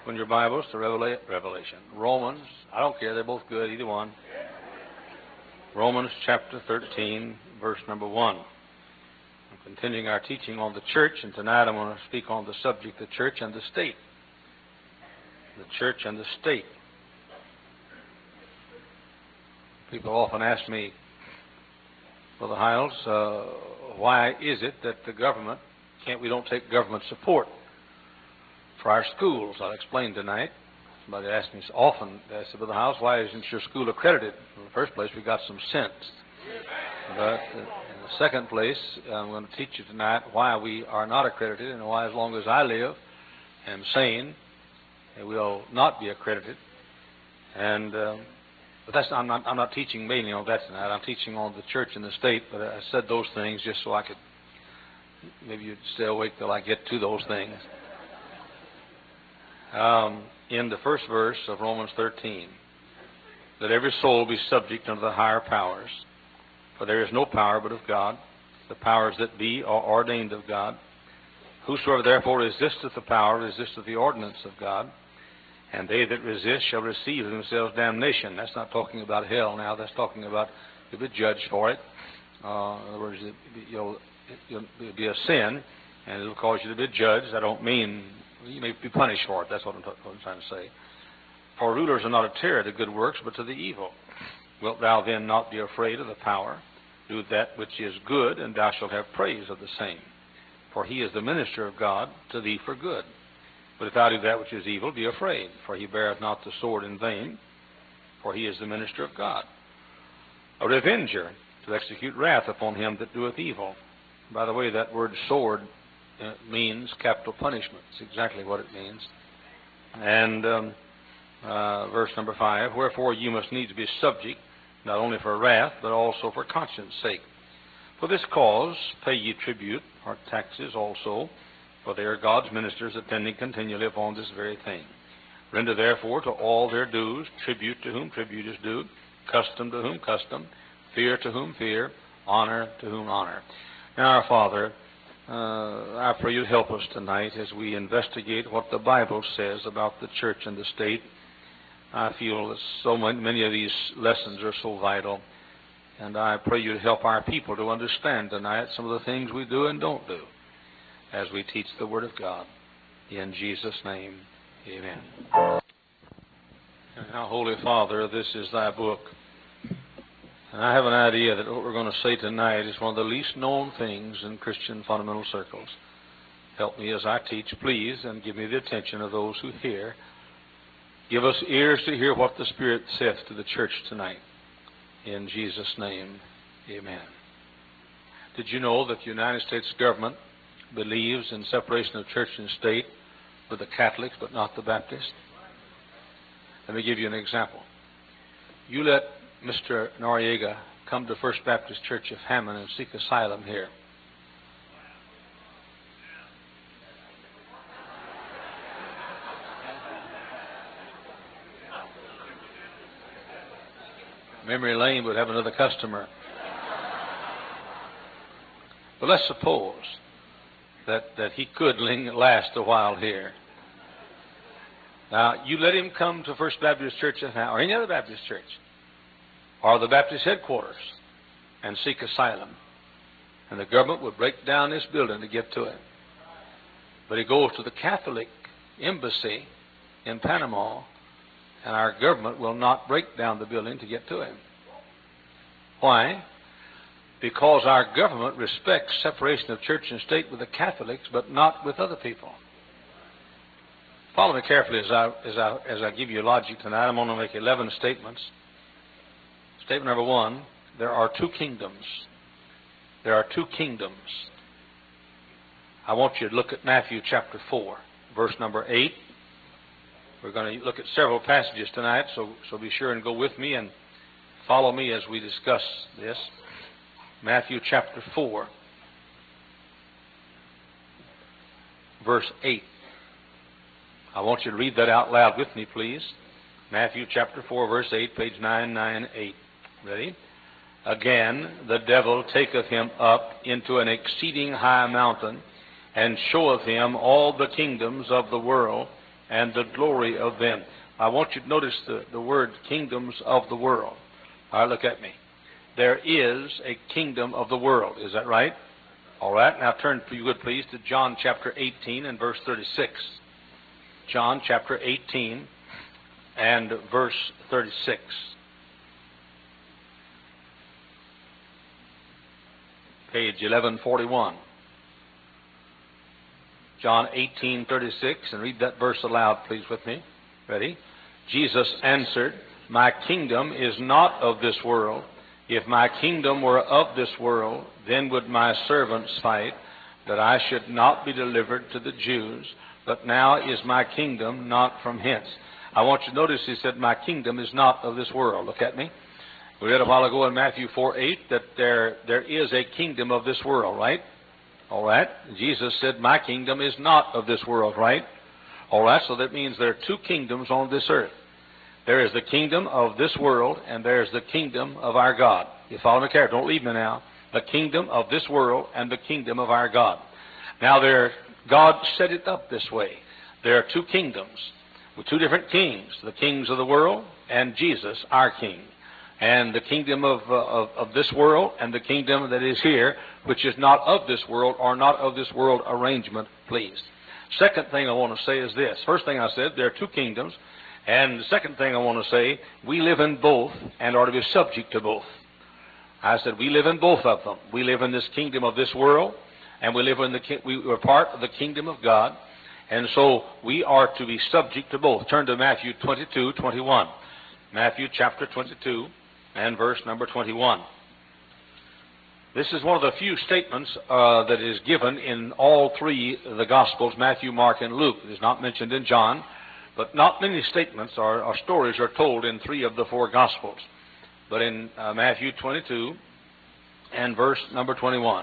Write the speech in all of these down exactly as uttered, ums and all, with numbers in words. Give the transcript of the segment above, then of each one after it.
Open your Bibles to Revela- Revelation. Romans, I don't care, they're both good, either one. Romans chapter thirteen, verse number one. I'm continuing our teaching on the church, and tonight I'm going to speak on the subject, the church and the state. The church and the state. People often ask me, Brother Hiles, uh, why is it that the government, can't we don't take government support for our schools? I'll explain tonight. Somebody asks me often, they say, Brother Hiles, why isn't your school accredited? In the first place, we got some sense. But in the second place, I'm going to teach you tonight why we are not accredited and why, as long as I live and am sane, we'll not be accredited. And um, but that's I'm not I'm not teaching mainly on that tonight. I'm teaching on the church and the state. But I said those things just so I could maybe you'd stay awake till I get to those things. Um, in the first verse of Romans thirteen, let every soul be subject unto the higher powers, for there is no power but of God. The powers that be are ordained of God. Whosoever therefore resisteth the power resisteth the ordinance of God, and they that resist shall receive of themselves damnation. That's not talking about hell now. That's talking about you'll be judged for it. Uh, in other words, you'll, you'll, it'll be a sin, and it'll cause you to be judged. I don't mean you may be punished for it. That's what I'm, t- what I'm trying to say. For rulers are not a terror to good works, but to the evil. Wilt thou then not be afraid of the power? Do that which is good, and thou shalt have praise of the same. For he is the minister of God to thee for good. But if thou do that which is evil, be afraid, for he beareth not the sword in vain, for he is the minister of God. A revenger, to execute wrath upon him that doeth evil. By the way, that word sword uh, means capital punishment. It's exactly what it means. And um, uh, verse number five, wherefore you must needs be subject, not only for wrath, but also for conscience sake. For this cause pay ye tribute, or taxes also, for they are God's ministers attending continually upon this very thing. Render therefore to all their dues, tribute to whom tribute is due, custom to whom custom, fear to whom fear, honor to whom honor. Now, our Father, uh, I pray you help us tonight as we investigate what the Bible says about the church and the state. I feel that so many of these lessons are so vital, and I pray you to help our people to understand tonight some of the things we do and don't do as we teach the Word of God. In Jesus' name, amen. And now, Holy Father, this is thy book. And I have an idea that what we're going to say tonight is one of the least known things in Christian fundamental circles. Help me as I teach, please, and give me the attention of those who hear. Give us ears to hear what the Spirit saith to the church tonight. In Jesus' name, amen. Did you know that the United States government believes in separation of church and state with the Catholics but not the Baptists? Let me give you an example. You let Mister Noriega come to First Baptist Church of Hammond and seek asylum here. Memory Lane would have another customer. But let's suppose that, that he could last a while here. Now, you let him come to First Baptist Church of Hammond, or any other Baptist church, or the Baptist headquarters, and seek asylum. And the government would break down this building to get to him. But he goes to the Catholic embassy in Panama, and our government will not break down the building to get to him. Why? Because our government respects separation of church and state with the Catholics, but not with other people. Follow me carefully as I, as I, as I give you logic tonight. I'm going to make eleven statements. Statement number one, there are two kingdoms. There are two kingdoms. I want you to look at Matthew chapter four, verse number eight. We're going to look at several passages tonight, so, so be sure and go with me and follow me as we discuss this. Matthew chapter four, verse eight. I want you to read that out loud with me, please. Matthew chapter four, verse eight, page nine ninety-eight. Ready? Again, the devil taketh him up into an exceeding high mountain, and showeth him all the kingdoms of the world, and the glory of them. I want you to notice the, the word kingdoms of the world. All right, look at me. There is a kingdom of the world. Is that right? All right. Now turn, if you would please, to John chapter eighteen and verse thirty-six. John chapter eighteen and verse thirty-six. Page eleven forty-one. John eighteen thirty-six, and read that verse aloud, please, with me. Ready? Jesus answered, "My kingdom is not of this world. If my kingdom were of this world, then would my servants fight, that I should not be delivered to the Jews. But now is my kingdom not from hence." I want you to notice he said, "My kingdom is not of this world." Look at me. We read a while ago in Matthew four eight that there, there is a kingdom of this world, right? All right. Jesus said, "My kingdom is not of this world," right? All right. So that means there are two kingdoms on this earth. There is the kingdom of this world, and there is the kingdom of our God. You follow me carefully? Don't leave me now. The kingdom of this world and the kingdom of our God. Now, there, God set it up this way. There are two kingdoms with two different kings, the kings of the world and Jesus, our King. And the kingdom of, uh, of, of this world and the kingdom that is here, which is not of this world or not of this world arrangement, please. Second thing I want to say is this. First thing I said, there are two kingdoms. And the second thing I want to say, we live in both and are to be subject to both. I said we live in both of them. We live in this kingdom of this world, and we live in the we are part of the kingdom of God, and so we are to be subject to both. Turn to Matthew twenty-two twenty-one. Matthew chapter twenty-two and verse number twenty-one. This is one of the few statements uh, that is given in all three of the Gospels, Matthew, Mark, and Luke. It is not mentioned in John. But not many statements or, or stories are told in three of the four Gospels. But in uh, Matthew twenty-two and verse number twenty-one.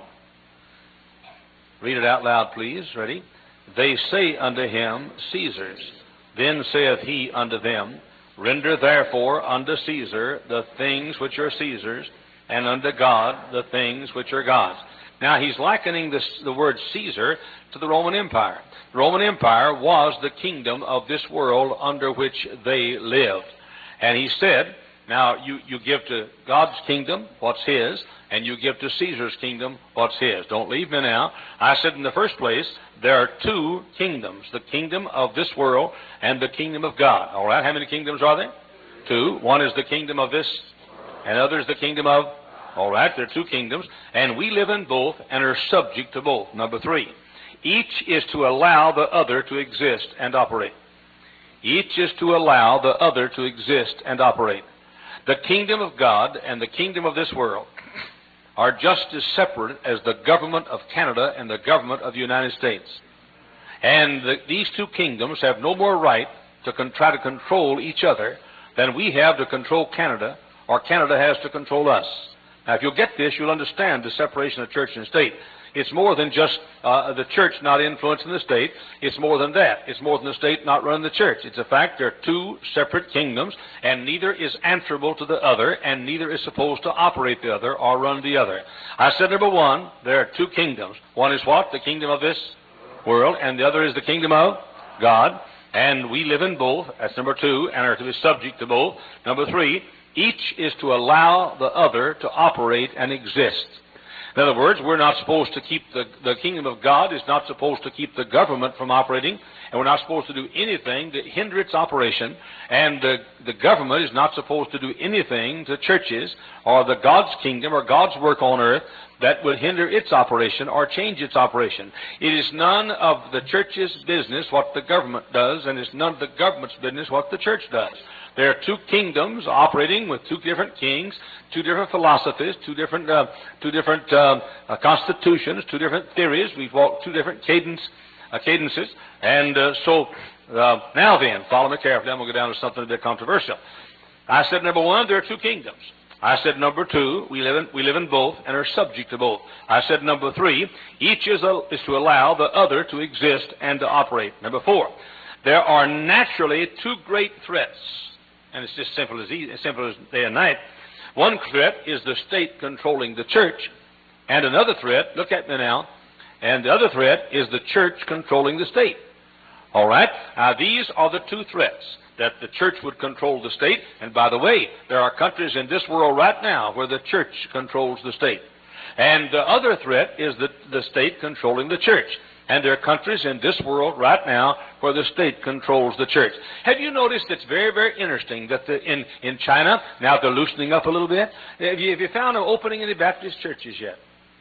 Read it out loud, please. Ready? "They say unto him, Caesar's. Then saith he unto them, Render therefore unto Caesar the things which are Caesar's, and unto God the things which are God's." Now, he's likening this, the word Caesar to the Roman Empire. The Roman Empire was the kingdom of this world under which they lived. And he said, now, you, you give to God's kingdom what's his, and you give to Caesar's kingdom what's his. Don't leave me now. I said in the first place, there are two kingdoms, the kingdom of this world and the kingdom of God. All right, how many kingdoms are there? Two. One is the kingdom of this, and the other is the kingdom of... All right, there are two kingdoms, and we live in both and are subject to both. Number three, each is to allow the other to exist and operate. Each is to allow the other to exist and operate. The kingdom of God and the kingdom of this world are just as separate as the government of Canada and the government of the United States. And the, these two kingdoms have no more right to con- try to control each other than we have to control Canada, or Canada has to control us. Now, if you'll get this, you'll understand the separation of church and state. It's more than just uh, the church not influencing the state. It's more than that. It's more than the state not running the church. It's a fact there are two separate kingdoms, and neither is answerable to the other, and neither is supposed to operate the other or run the other. I said, number one, there are two kingdoms. One is what? The kingdom of this world, and the other is the kingdom of God. And we live in both. That's number two, and are to be subject to both. Number three, each is to allow the other to operate and exist. In other words, we're not supposed to keep the, the kingdom of God is not supposed to keep the government from operating, and we're not supposed to do anything to hinder its operation, and the, the government is not supposed to do anything to churches or the God's kingdom or God's work on earth that would hinder its operation or change its operation. It is none of the church's business what the government does, and it's none of the government's business what the church does. There are two kingdoms operating with two different kings, two different philosophies, two different, uh, two different uh, uh, constitutions, two different theories. We've walked two different cadence, uh, cadences. And uh, so, uh, now then, follow me carefully. I'm going to go down to something a bit controversial. I said, number one, there are two kingdoms. I said, number two, we live in, we live in both and are subject to both. I said, number three, each is, a, is to allow the other to exist and to operate. Number four, there are naturally two great threats. And it's just simple as, easy, as simple as day and night. One threat is the state controlling the church. And another threat, look at me now, and the other threat is the church controlling the state. All right? Now, these are the two threats, that the church would control the state. And by the way, there are countries in this world right now where the church controls the state. And the other threat is the, the state controlling the church. And there are countries in this world right now where the state controls the church. Have you noticed it's very, very interesting that the, in, in China, now they're loosening up a little bit. Have you, have you found an opening in the Baptist churches yet?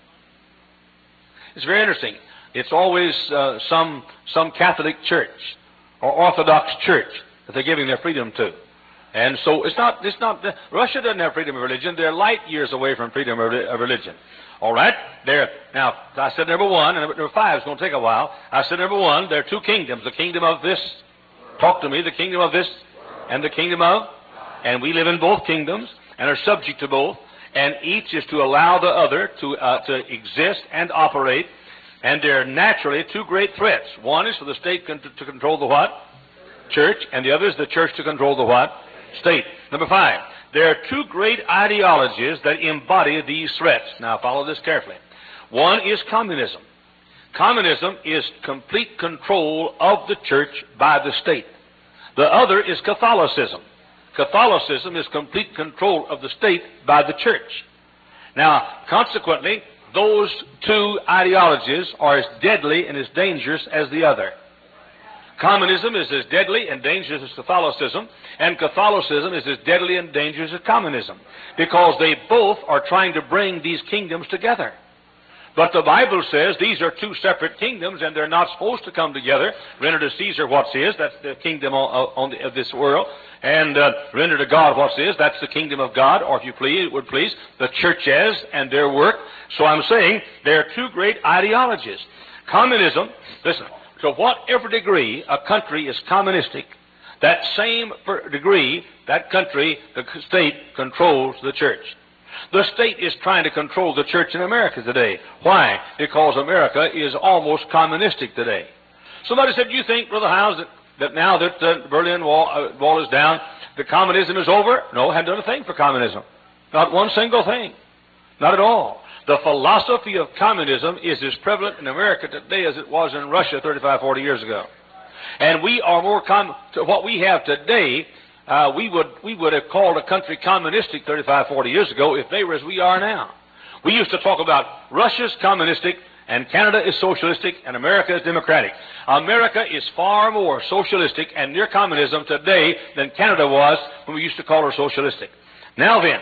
It's very interesting. It's always uh, some some Catholic church or Orthodox church that they're giving their freedom to. And so it's not, it's not, Russia doesn't have freedom of religion. They're light years away from freedom of, of religion. All right? There. Now, I said number one, and number five is going to take a while. I said number one, there are two kingdoms. The kingdom of this, talk to me, the kingdom of this and the kingdom of, and we live in both kingdoms and are subject to both. And each is to allow the other to, uh, to exist and operate. And there are naturally two great threats. One is for the state con- to control the what? Church. And the other is the church to control the what? State. Number five. There are two great ideologies that embody these threats. Now follow this carefully. One is communism. Communism is complete control of the church by the state. The other is Catholicism. Catholicism is complete control of the state by the church. Now, consequently, those two ideologies are as deadly and as dangerous as the other. Communism is as deadly and dangerous as Catholicism, and Catholicism is as deadly and dangerous as communism, because they both are trying to bring these kingdoms together. But the Bible says these are two separate kingdoms, and they're not supposed to come together. Render to Caesar what's his, that's the kingdom on, on the, of this world, and uh, render to God what's his, that's the kingdom of God, or if you please, would please, the churches and their work. So I'm saying there are two great ideologies. Communism, listen, to whatever degree a country is communistic, that same degree, that country, the state, controls the church. The state is trying to control the church in America today. Why? Because America is almost communistic today. Somebody said, do you think, Brother Howes, that, that now that the uh, Berlin Wall, uh, wall is down, the communism is over? No, I haven't done a thing for communism. Not one single thing. Not at all. The philosophy of communism is as prevalent in America today as it was in Russia thirty-five, forty years ago. And we are more com- to what we have today. Uh, we would we would have called a country communistic thirty-five, forty years ago if they were as we are now. We used to talk about Russia's communistic, and Canada is socialistic, and America is democratic. America is far more socialistic and near communism today than Canada was when we used to call her socialistic. Now then,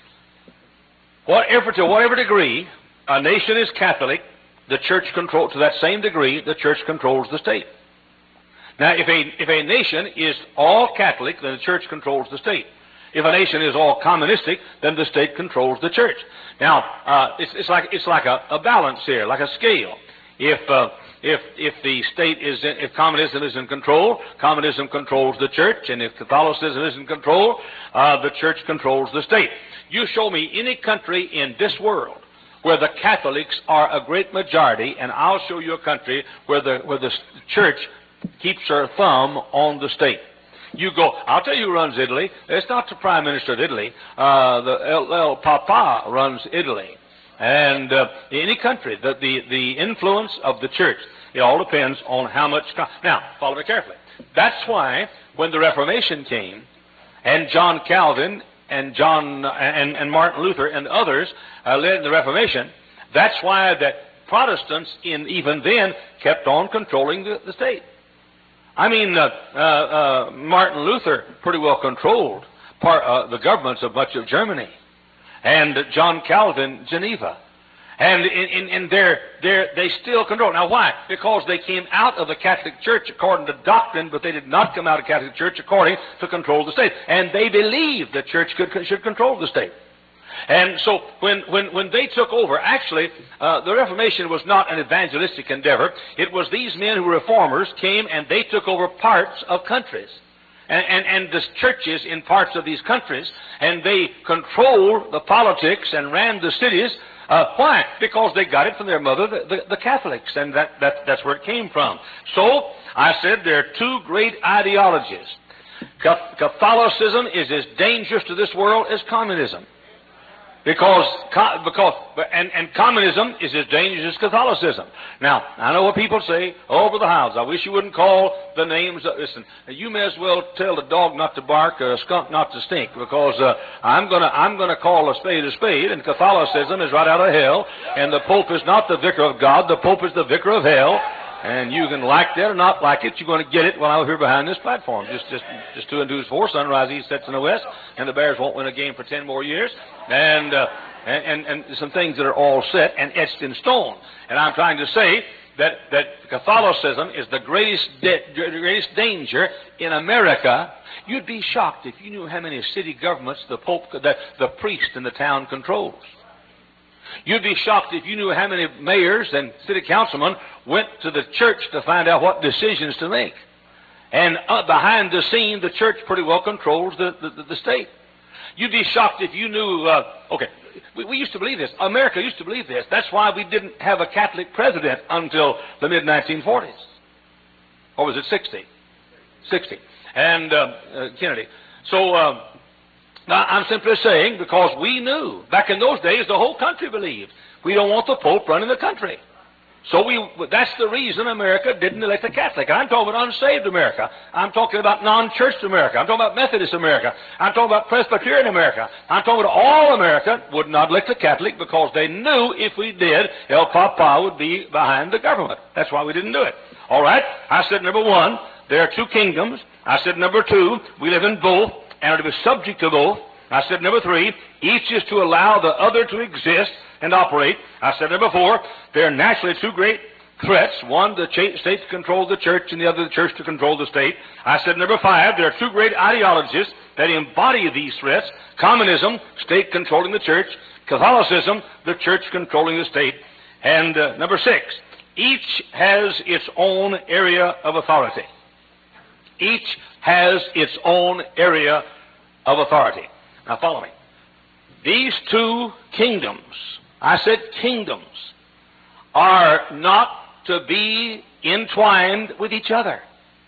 whatever to whatever degree a nation is Catholic, the church control to that same degree the church controls the state. Now, if a, if a nation is all Catholic, then the church controls the state. If a nation is all communistic, then the state controls the church. Now, uh, it's, it's like, it's like a, a balance here, like a scale. If, uh, if, if the state is, in, if communism is in control, communism controls the church, and if Catholicism is in control, uh, the church controls the state. You show me any country in this world where the Catholics are a great majority, and I'll show you a country where the, where the church keeps her thumb on the state. You go, I'll tell you who runs Italy. It's not the Prime Minister of Italy. Uh, the El, El Papa runs Italy. And uh, any country, the, the, the influence of the church, it all depends on how much... Now, follow me carefully. That's why when the Reformation came, and John Calvin and John and, and Martin Luther and others uh, led the Reformation, that's why that Protestants in even then kept on controlling the, the state. I mean, uh, uh, uh, Martin Luther pretty well controlled part, uh, the governments of much of Germany, and John Calvin, Geneva. And in, in, in their, their, they still control. Now why? Because they came out of the Catholic Church according to doctrine, but they did not come out of the Catholic Church according to control the state. And they believed the church could, should control the state. And so when, when, when they took over, actually, uh, the Reformation was not an evangelistic endeavor. It was these men who were reformers came and they took over parts of countries. And, and, and the churches in parts of these countries, and they controlled the politics and ran the cities. Uh, why? Because they got it from their mother, the, the, the Catholics, and that, that, that's where it came from. So, I said there are two great ideologies. Catholicism is as dangerous to this world as communism. Because, because, and, and communism is as dangerous as Catholicism. Now, I know what people say, oh, Brother Howes, I wish you wouldn't call the names. Of, listen, you may as well tell the dog not to bark or a skunk not to stink, because uh, I'm going to I'm gonna call a spade a spade, and Catholicism is right out of hell, and the Pope is not the vicar of God, the Pope is the vicar of hell. And you can like that or not like it. You're going to get it when I'm here behind this platform. Just, just, just two and two is four. Sunrise east, sets in the west, and the Bears won't win a game for ten more years. And, uh, and, and, and some things that are all set and etched in stone. And I'm trying to say that that Catholicism is the greatest, de- greatest danger in America. You'd be shocked if you knew how many city governments the Pope, the, the priest in the town controls. You'd be shocked if you knew how many mayors and city councilmen went to the church to find out what decisions to make. And uh, behind the scene, the church pretty well controls the, the, the state. You'd be shocked if you knew, uh, okay, we, we used to believe this. America used to believe this. That's why we didn't have a Catholic president until the mid nineteen forties. Or was it sixty? sixty. And uh, uh, Kennedy. So, uh, Now, I'm simply saying, because we knew, back in those days, the whole country believed, we don't want the Pope running the country. So we, that's the reason America didn't elect a Catholic. I'm talking about unsaved America. I'm talking about non-church America. I'm talking about Methodist America. I'm talking about Presbyterian America. I'm talking about all America would not elect a Catholic because they knew if we did, El Papa would be behind the government. That's why we didn't do it. All right? I said, number one, there are two kingdoms. I said, number two, we live in both and are to be subject to both. I said, number three, each is to allow the other to exist and operate. I said, number four, there are naturally two great threats. One, the ch- state to control the church, and the other, the church to control the state. I said, number five, there are two great ideologies that embody these threats. Communism, state controlling the church. Catholicism, the church controlling the state. And uh, number six, each has its own area of authority. Each has its own area of authority. Now follow me. These two kingdoms, I said kingdoms, are not to be entwined with each other.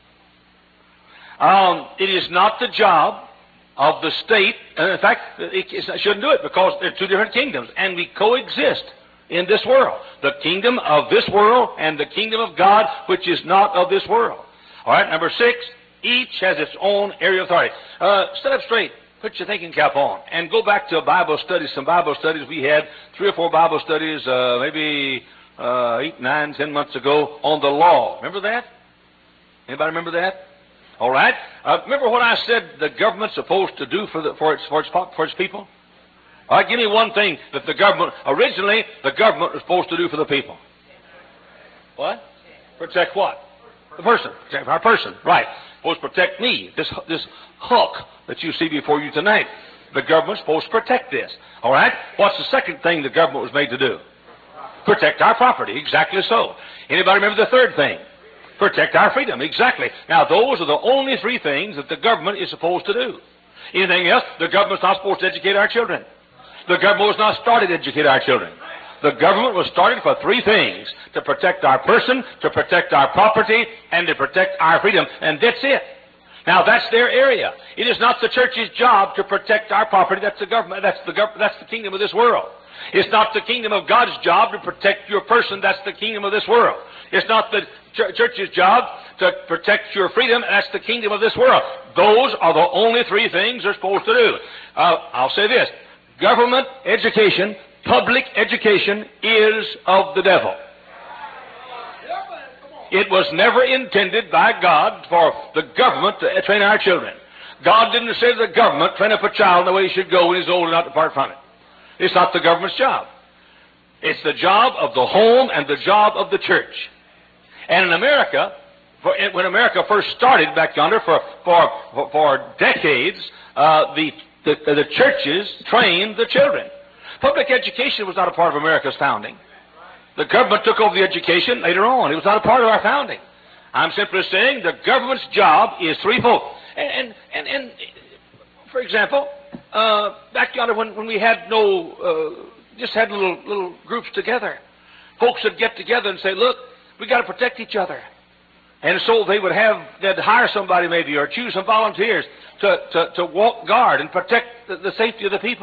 Um, it is not the job of the state, and in fact, it, it shouldn't do it because they're two different kingdoms, and we coexist in this world. The kingdom of this world and the kingdom of God, which is not of this world. All right, number six, each has its own area of authority. Uh, stand up straight. Put your thinking cap on and go back to a Bible study, some Bible studies we had, three or four Bible studies, uh, maybe uh, eight, nine, ten months ago on the law. Remember that? Anybody remember that? All right. Uh, remember what I said the government's supposed to do for, the, for, its, for, its, for its people? All right, give me one thing that the government, originally, the government was supposed to do for the people. What? Protect what? The person. Protect our person. Right. Supposed to protect me, this this hook that you see before you tonight. The government's supposed to protect this. All right? What's the second thing the government was made to do? Protect our property. Exactly so. Anybody remember the third thing? Protect our freedom. Exactly. Now, those are the only three things that the government is supposed to do. Anything else, the government's not supposed to educate our children. The government was not started to educate our children. The government was started for three things: to protect our person, to protect our property, and to protect our freedom. And that's it. Now, that's their area. It is not the church's job to protect our property. That's the government. That's the gov- That's the kingdom of this world. It's not the kingdom of God's job to protect your person. That's the kingdom of this world. It's not the ch- church's job to protect your freedom. That's the kingdom of this world. Those are the only three things they're supposed to do. Uh, I'll say this: government education, public education, is of the devil. It was never intended by God for the government to train our children. God didn't say to the government, train up a child the way he should go when he's old enough to depart from it. It's not the government's job. It's the job of the home and the job of the church. And in America, for, when America first started back yonder for, for, for, for decades, uh, the, the, the churches trained the children. Public education was not a part of America's founding. The government took over the education later on. It was not a part of our founding. I'm simply saying the government's job is threefold. And, and, and, and for example, uh, back yonder when, when we had no, uh, just had little, little groups together, folks would get together and say, look, we got to protect each other. And so they would have, they'd hire somebody maybe or choose some volunteers to, to, to walk guard and protect the, the safety of the people.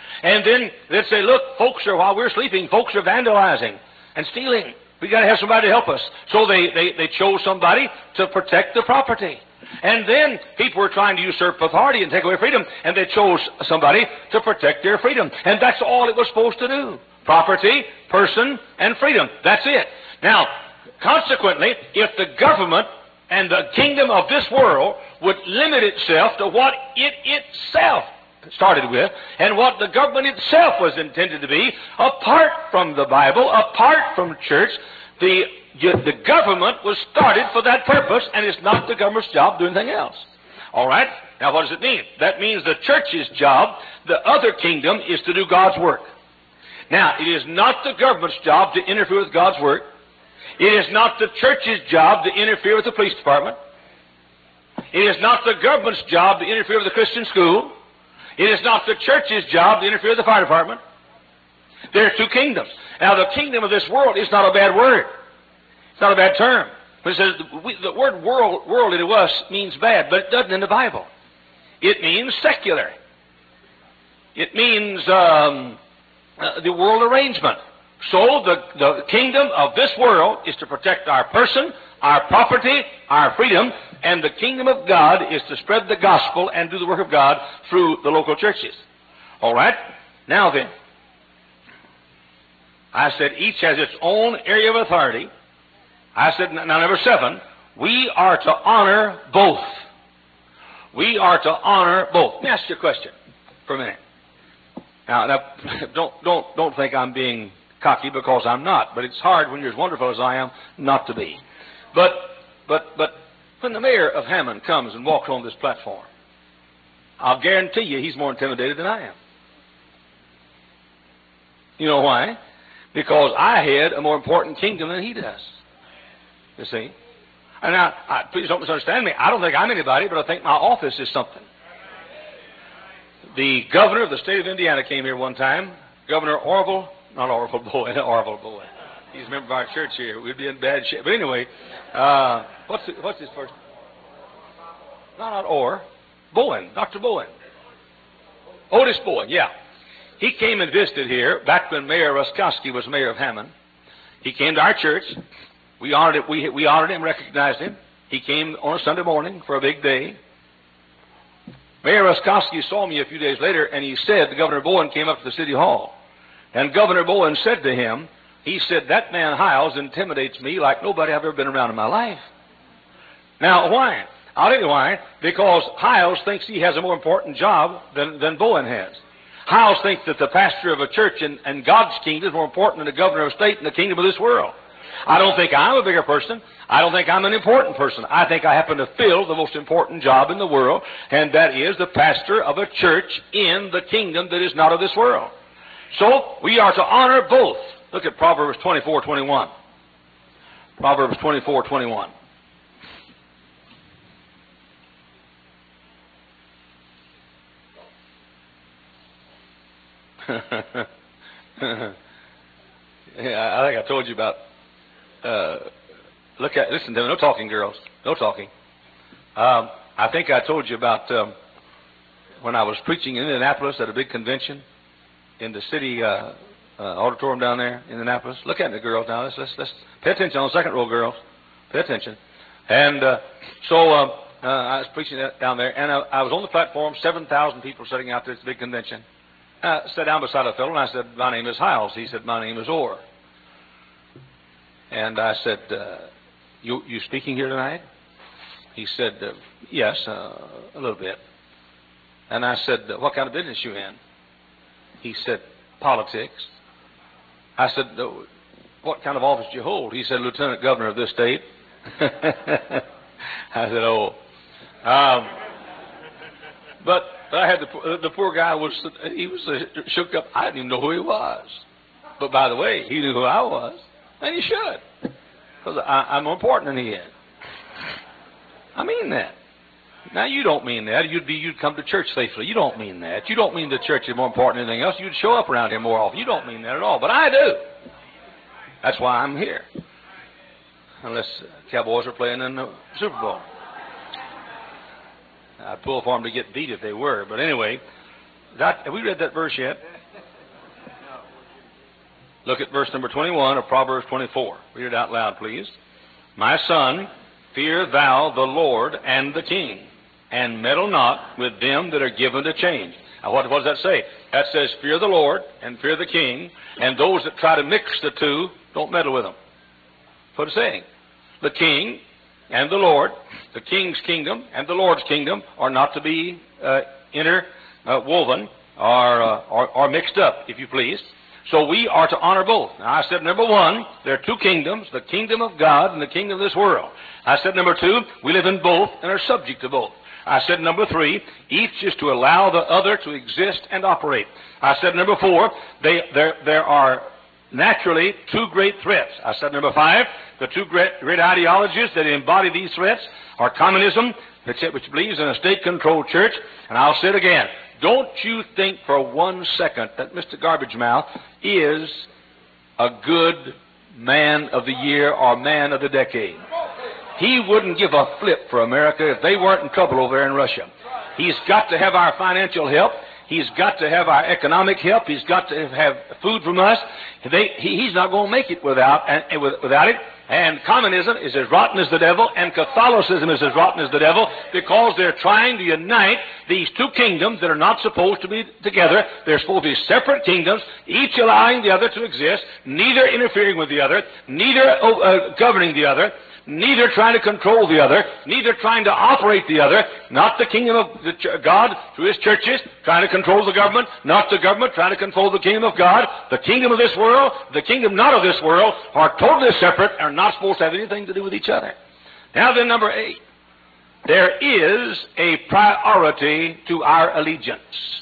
And then they'd say, look, folks are, while we're sleeping, folks are vandalizing and stealing. We got to have somebody to help us. So they, they, they chose somebody to protect the property. And then people were trying to usurp authority and take away freedom, and they chose somebody to protect their freedom. And that's all it was supposed to do. Property, person, and freedom. That's it. Now, consequently, if the government and the kingdom of this world would limit itself to what it itself started with, and what the government itself was intended to be, apart from the Bible, apart from church, the, the government was started for that purpose, and it's not the government's job to do anything else. All right? Now, what does it mean? That means the church's job, the other kingdom, is to do God's work. Now, it is not the government's job to interfere with God's work. It is not the church's job to interfere with the police department. It is not the government's job to interfere with the Christian school. It is not the church's job to interfere with the fire department. There are two kingdoms. Now, the kingdom of this world is not a bad word. It's not a bad term. But it says we, the word world, worldly to us means bad, but it doesn't in the Bible. It means secular. It means um, uh, the world arrangement. So the, the kingdom of this world is to protect our person, our property, our freedom, and the kingdom of God is to spread the gospel and do the work of God through the local churches. All right? Now then, I said each has its own area of authority. I said, now number seven, we are to honor both. We are to honor both. Let me ask you a question for a minute. Now, now don't, don't, don't think I'm being cocky, because I'm not. But it's hard when you're as wonderful as I am not to be. But, but, but when the mayor of Hammond comes and walks on this platform, I'll guarantee you he's more intimidated than I am. You know why? Because I head a more important kingdom than he does. You see? And now, I, please don't misunderstand me. I don't think I'm anybody, but I think my office is something. The governor of the state of Indiana came here one time, Governor Orville, not Orville Bowen, Orville Bowen. He's a member of our church here. We'd be in bad shape. But anyway, uh, what's the, what's his first? No, not Orr. Bowen, Doctor Bowen. Otis Bowen, yeah. He came and visited here back when Mayor Ruskowski was mayor of Hammond. He came to our church. We honored it. We, we honored him, recognized him. He came on a Sunday morning for a big day. Mayor Ruskowski saw me a few days later, and he said, Governor Bowen came up to the city hall. And Governor Bowen said to him, he said, that man Hiles intimidates me like nobody I've ever been around in my life. Now, why? I'll tell you why. Because Hiles thinks he has a more important job than, than Bowen has. Hiles thinks that the pastor of a church in, in God's kingdom is more important than the governor of a state in the kingdom of this world. I don't think I'm a bigger person. I don't think I'm an important person. I think I happen to fill the most important job in the world, and that is the pastor of a church in the kingdom that is not of this world. So, we are to honor both. Look at Proverbs twenty-four twenty-one. Proverbs twenty-four twenty-one. Yeah, I think I told you about, uh, look at, listen to me, no talking, girls. No talking. Um, I think I told you about um, when I was preaching in Indianapolis at a big convention in the city uh, uh, auditorium down there in Indianapolis. Look at me, girls. Now, let's, let's, let's pay attention on the second row, girls. Pay attention. And uh, so uh, uh, I was preaching down there, and I, I was on the platform, seven thousand people sitting out there at the big convention. I sat down beside a fellow, and I said, my name is Hiles. He said, my name is Orr. And I said, uh, you, you speaking here tonight? He said, uh, yes, uh, a little bit. And I said, what kind of business you in? He said, politics. I said, what kind of office do you hold? He said, Lieutenant Governor of this state. I said, oh. Um, but I had the, the poor guy was, he was uh, shook up. I didn't even know who he was. But by the way, he knew who I was. And he should. Because I'm more important than he is. I mean that. Now, you don't mean that. You'd be, you'd come to church faithfully. You don't mean that. You don't mean the church is more important than anything else. You'd show up around here more often. You don't mean that at all. But I do. That's why I'm here. Unless Cowboys are playing in the Super Bowl. I'd pull for them to get beat if they were. But anyway, that, have we read that verse yet? Look at verse number twenty-one of Proverbs twenty-four. Read it out loud, please. My son, fear thou the Lord and the king, and meddle not with them that are given to change. Now, what, what does that say? That says, fear the Lord and fear the king, and those that try to mix the two, don't meddle with them. That's what it's saying. The king and the Lord, the king's kingdom and the Lord's kingdom are not to be uh, interwoven or, uh, or, or mixed up, if you please. So we are to honor both. Now, I said, number one, there are two kingdoms, the kingdom of God and the kingdom of this world. I said, number two, we live in both and are subject to both. I said, number three, each is to allow the other to exist and operate. I said, number four, they, there, there are naturally two great threats. I said, number five, the two great, great ideologies that embody these threats are communism, which, which believes in a state-controlled church, and I'll say it again. Don't you think for one second that Mister Garbage Mouth is a good man of the year or man of the decade. He wouldn't give a flip for America if they weren't in trouble over there in Russia. He's got to have our financial help. He's got to have our economic help. He's got to have food from us. They, he, he's not going to make it without, and, without it. And communism is as rotten as the devil, and Catholicism is as rotten as the devil, because they're trying to unite these two kingdoms that are not supposed to be together. They're supposed to be separate kingdoms, each allowing the other to exist, neither interfering with the other, neither uh, governing the other, neither trying to control the other, neither trying to operate the other, not the kingdom of the ch- God through His churches, trying to control the government, not the government trying to control the kingdom of God. The kingdom of this world, the kingdom not of this world, are totally separate and are not supposed to have anything to do with each other. Now then, number eight, there is a priority to our allegiance.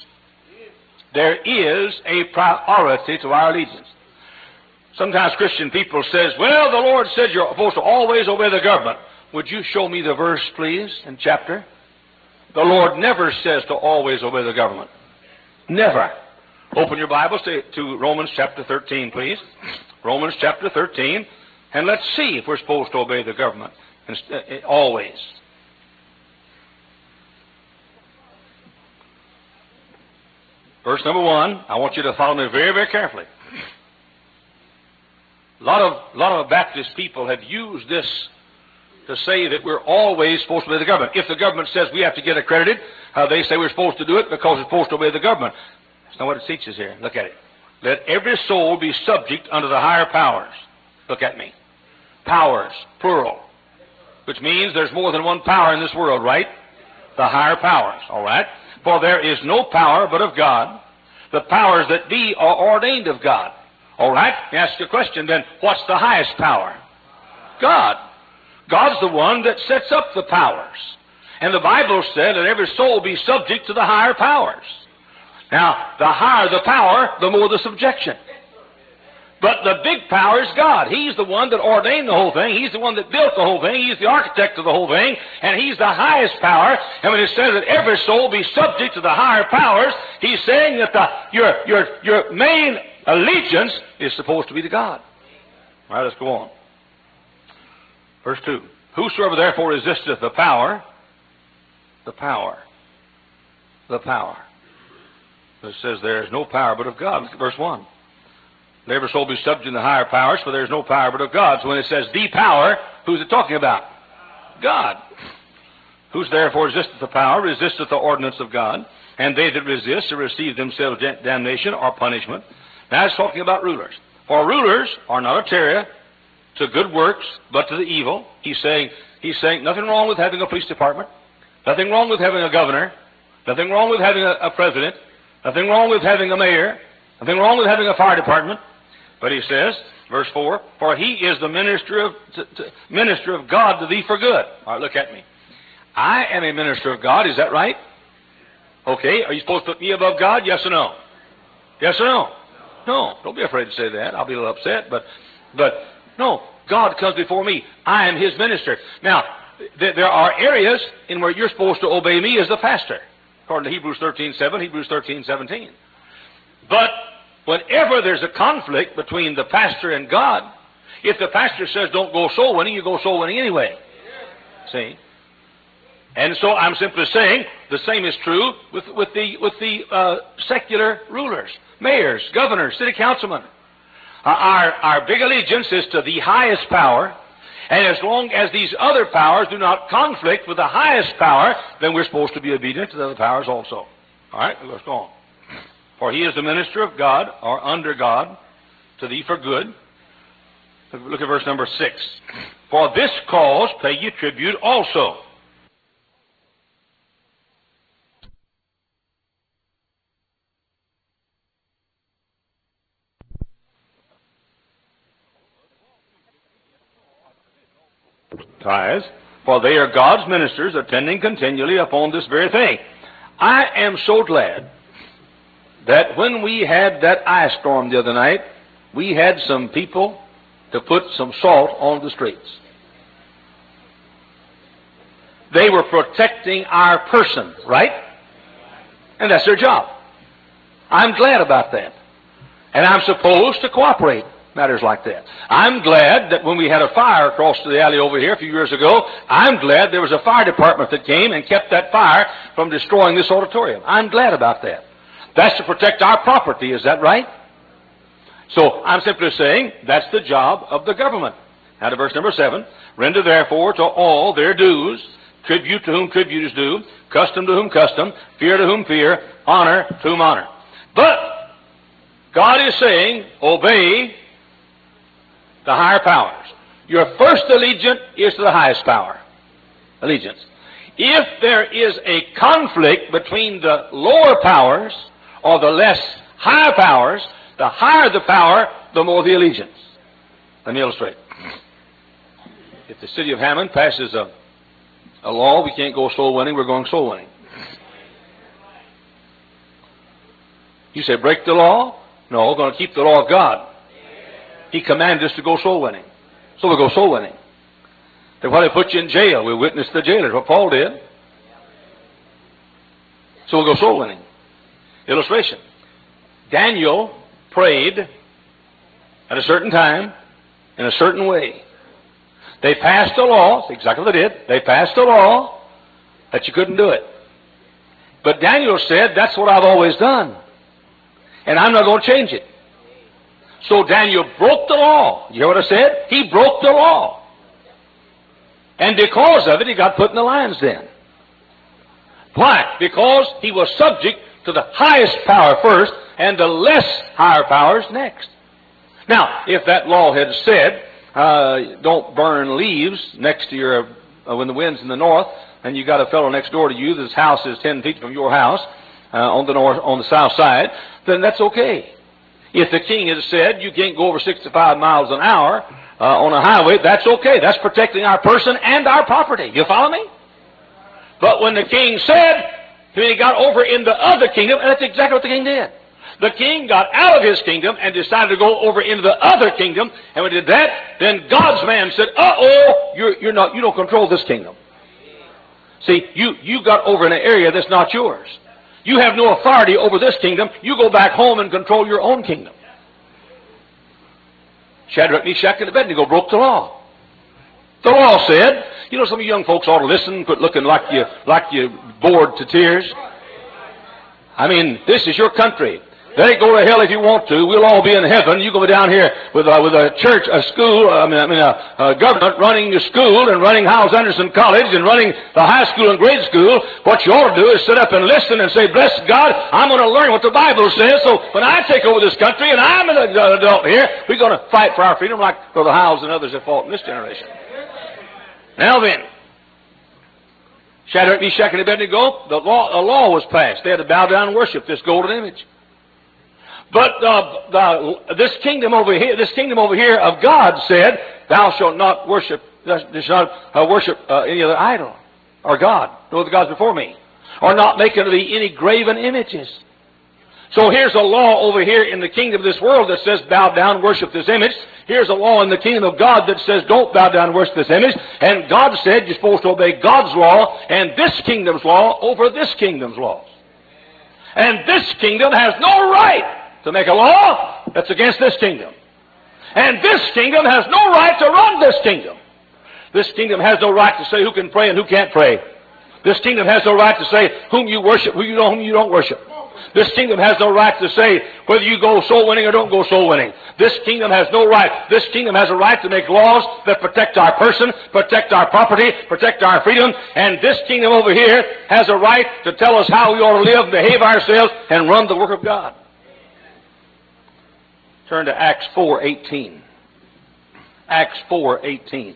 There is a priority to our allegiance. Sometimes Christian people says, well, the Lord said you're supposed to always obey the government. Would you show me the verse, please, and chapter? The Lord never says to always obey the government. Never. Open your Bibles to, to Romans chapter thirteen, please. Romans chapter thirteen. And let's see if we're supposed to obey the government. And, uh, always. Verse number one. I want you to follow me very, very carefully. A lot of, a lot of Baptist people have used this to say that we're always supposed to obey the government. If the government says we have to get accredited, uh, they say we're supposed to do it because we're supposed to obey the government. That's not what it teaches here. Look at it. Let every soul be subject unto the higher powers. Look at me. Powers, plural. Which means there's more than one power in this world, right? The higher powers, all right? For there is no power but of God. The powers that be are ordained of God. All right? Ask your question then, what's the highest power? God. God's the one that sets up the powers. And the Bible said that every soul be subject to the higher powers. Now, the higher the power, the more the subjection. But the big power is God. He's the one that ordained the whole thing. He's the one that built the whole thing. He's the architect of the whole thing. And He's the highest power. And when it says that every soul be subject to the higher powers, He's saying that the, your, your, your main allegiance is supposed to be to God. All right, let's go on. Verse two. Whosoever therefore resisteth the power, the power, the power. It says there is no power but of God. Look at verse one. Let every soul be subject to the higher powers, for there is no power but of God. So when it says the power, who's it talking about? God. Whoso therefore resisteth the power, resisteth the ordinance of God, and they that resist shall receive themselves damnation or punishment. Now it's talking about rulers. For rulers are not a terror to good works, but to the evil. He's saying, he's saying nothing wrong with having a police department, nothing wrong with having a governor, nothing wrong with having a, a president, nothing wrong with having a mayor, nothing wrong with having a fire department. But he says, verse four, for he is the minister of, to, to, minister of God to thee for good. All right, look at me. I am a minister of God, is that right? Okay, are you supposed to put me above God? Yes or no? Yes or no? No, don't be afraid to say that. I'll be a little upset, but, but no, God comes before me. I am His minister. Now, th- there are areas in where you're supposed to obey me as the pastor, according to Hebrews thirteen seven, Hebrews thirteen seventeen. But whenever there's a conflict between the pastor and God, if the pastor says don't go soul winning, you go soul winning anyway. See? And so I'm simply saying the same is true with, with the, with the uh, secular rulers, mayors, governors, city councilmen. Our, our big allegiance is to the highest power, and as long as these other powers do not conflict with the highest power, then we're supposed to be obedient to the other powers also. All right, let's go on. For he is the minister of God, or under God, to thee for good. Look at verse number six. For this cause pay ye tribute also. Tithes, for they are God's ministers, attending continually upon this very thing. I am so glad that when we had that ice storm the other night, we had some people to put some salt on the streets. They were protecting our person, right? And that's their job. I'm glad about that. And I'm supposed to cooperate matters like that. I'm glad that when we had a fire across the alley over here a few years ago, I'm glad there was a fire department that came and kept that fire from destroying this auditorium. I'm glad about that. That's to protect our property, is that right? So I'm simply saying that's the job of the government. Now to verse number seven. Render therefore to all their dues, tribute to whom tribute is due, custom to whom custom, fear to whom fear, honor to whom honor. But God is saying, obey the higher powers. Your first allegiance is to the highest power. Allegiance. If there is a conflict between the lower powers or the less high powers, the higher the power, the more the allegiance. Let me illustrate. If the city of Hammond passes a, a law, we can't go soul winning, we're going soul winning. You say, break the law? No, we're going to keep the law of God. He commanded us to go soul winning. So we'll go soul winning. Then why they put you in jail? We witness the jailers, what Paul did. So we'll go soul winning. Illustration. Daniel prayed at a certain time in a certain way. They passed a law, that's exactly what they did. They passed a law that you couldn't do it. But Daniel said, that's what I've always done. And I'm not going to change it. So Daniel broke the law. You hear what I said? He broke the law. And because of it, he got put in the lion's den. Why? Because he was subject to the highest power first and the less higher powers next. Now, if that law had said, uh, don't burn leaves next to your, uh, when the wind's in the north, and you got a fellow next door to you, this house is ten feet from your house, uh, on the north, on the south side, then that's okay. If the king has said you can't go over sixty-five miles an hour uh, on a highway, that's okay. That's protecting our person and our property. You follow me? But when the king said, when he got over in the other kingdom, and that's exactly what the king did. The king got out of his kingdom and decided to go over into the other kingdom, and when he did that, then God's man said, uh-oh, you're, you're not, you don't control this kingdom. See, you, you got over in an area that's not yours. You have no authority over this kingdom. You go back home and control your own kingdom. Shadrach, Meshach, and Abednego broke the law. The law said, you know, some of you young folks ought to listen, quit looking like you, like you bored to tears. I mean, this is your country. They go to hell if you want to. We'll all be in heaven. You go down here with a, with a church, a school, I mean, I mean a, a government running the school and running Howes Anderson College and running the high school and grade school. What you ought to do is sit up and listen and say, bless God, I'm going to learn what the Bible says. So when I take over this country and I'm an adult here, we're going to fight for our freedom like Brother Howes and others have fought in this generation. Now then, Shadrach, Meshach, and Abednego, the law, a law was passed. They had to bow down and worship this golden image. But uh, the, this kingdom over here, this kingdom over here of God said, "Thou shalt not worship, thou shalt not uh, worship uh, any other idol or god, no other gods before me, or not make unto thee any graven images." So here's a law over here in the kingdom of this world that says, "Bow down, and worship this image." Here's a law in the kingdom of God that says, "Don't bow down and worship this image." And God said, "You're supposed to obey God's law and this kingdom's law over this kingdom's laws." And this kingdom has no right to make a law that's against this kingdom. And this kingdom has no right to run this kingdom. This kingdom has no right to say who can pray and who can't pray. This kingdom has no right to say whom you worship, who you don't, whom you don't worship. This kingdom has no right to say whether you go soul winning or don't go soul winning. This kingdom has no right. This kingdom has a right to make laws that protect our person, protect our property, protect our freedom. And this kingdom over here has a right to tell us how we ought to live, behave ourselves, and run the work of God. Turn to Acts four eighteen. Acts four eighteen.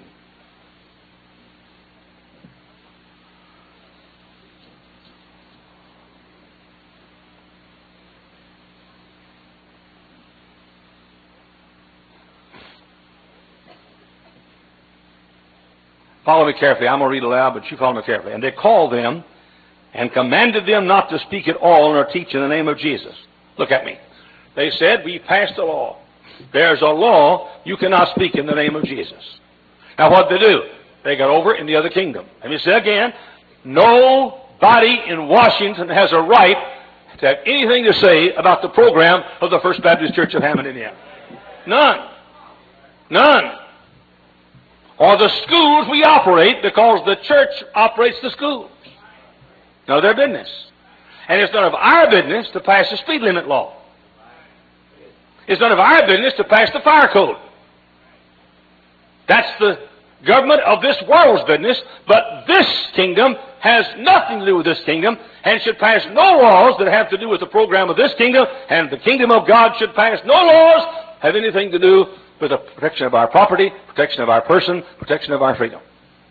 Follow me carefully. I'm going to read aloud, but you follow me carefully. And they called them and commanded them not to speak at all nor teach in the name of Jesus. Look at me. They said, we passed a law. There's a law, you cannot speak in the name of Jesus. Now what did they do? They got over in the other kingdom. Let me say again, nobody in Washington has a right to have anything to say about the program of the First Baptist Church of Hammond, Indiana. None. None. Or the schools we operate, because the church operates the schools. None of their business. And it's none of our business to pass the speed limit law. It's none of our business to pass the fire code. That's the government of this world's business, but this kingdom has nothing to do with this kingdom and should pass no laws that have to do with the program of this kingdom, and the kingdom of God should pass no laws have anything to do with the protection of our property, protection of our person, protection of our freedom.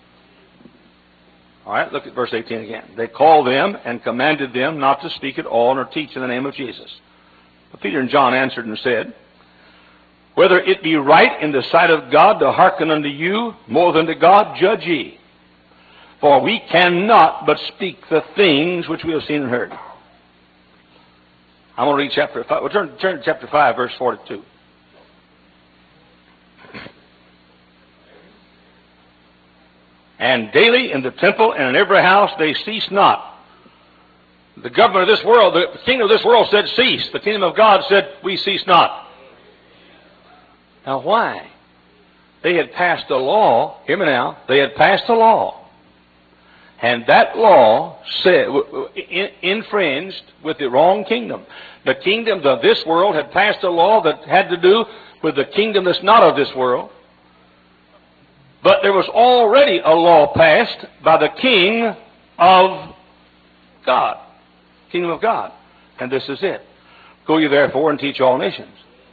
All right, look at verse eighteen again. They called them and commanded them not to speak at all nor teach in the name of Jesus. But Peter and John answered and said, whether it be right in the sight of God to hearken unto you more than to God, judge ye. For we cannot but speak the things which we have seen and heard. I'm going to read chapter five. We'll turn, turn to chapter five, verse forty-two. And daily in the temple and in every house they cease not. The government of this world, the kingdom of this world said cease. The kingdom of God said we cease not. Now why? They had passed a law, hear me now, they had passed a law. And that law said, infringed with the wrong kingdom. The kingdom of this world had passed a law that had to do with the kingdom that's not of this world. But there was already a law passed by the King of God. Kingdom of God. And this is it. Go ye therefore and teach all nations.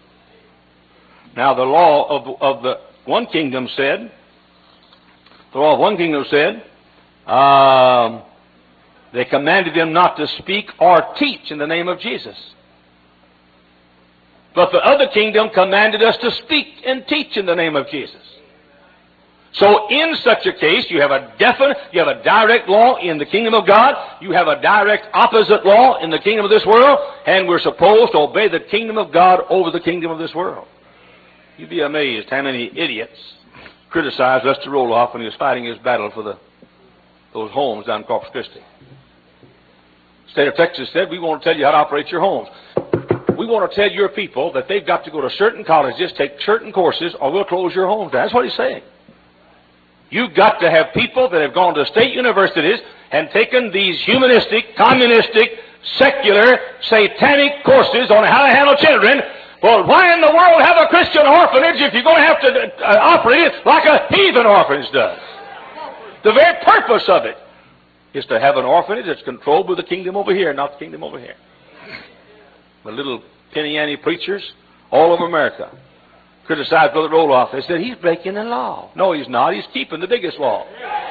Now the law of, of the one kingdom said, the law of one kingdom said, um, they commanded them not to speak or teach in the name of Jesus. But the other kingdom commanded us to speak and teach in the name of Jesus. So in such a case, you have a definite, you have a direct law in the kingdom of God, you have a direct opposite law in the kingdom of this world, and we're supposed to obey the kingdom of God over the kingdom of this world. You'd be amazed how many idiots criticized Lester Roloff when he was fighting his battle for the, those homes down in Corpus Christi. The state of Texas said, we want to tell you how to operate your homes. We want to tell your people that they've got to go to certain colleges, take certain courses, or we'll close your homes down. That's what he's saying. You've got to have people that have gone to state universities and taken these humanistic, communistic, secular, satanic courses on how to handle children. Well, why in the world have a Christian orphanage if you're going to have to uh, operate it like a heathen orphanage does? The very purpose of it is to have an orphanage that's controlled with the kingdom over here, not the kingdom over here. The little penny-ante preachers all over America criticized Brother Roloff. They said, he's breaking the law. No, he's not. He's keeping the biggest law.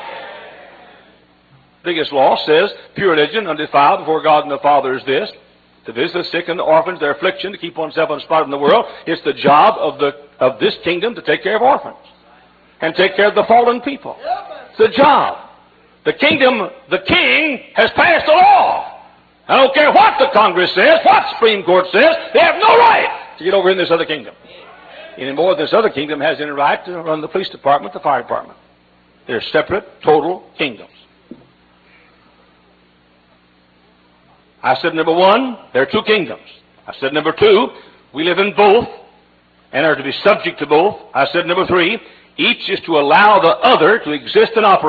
Biggest law says, pure religion, undefiled before God and the Father is this, to visit the sick and the orphans, their affliction, to keep oneself unspotted in the world. It's the job of the of this kingdom to take care of orphans and take care of the fallen people. It's the job. The kingdom, the king has passed a law. I don't care what the Congress says, what the Supreme Court says, they have no right to get over in this other kingdom. Any more, this other kingdom has any right to run the police department, the fire department. They're separate, total kingdoms. I said, number one, there are two kingdoms. I said, number two, we live in both and are to be subject to both. I said, number three, each is to allow the other to exist and operate.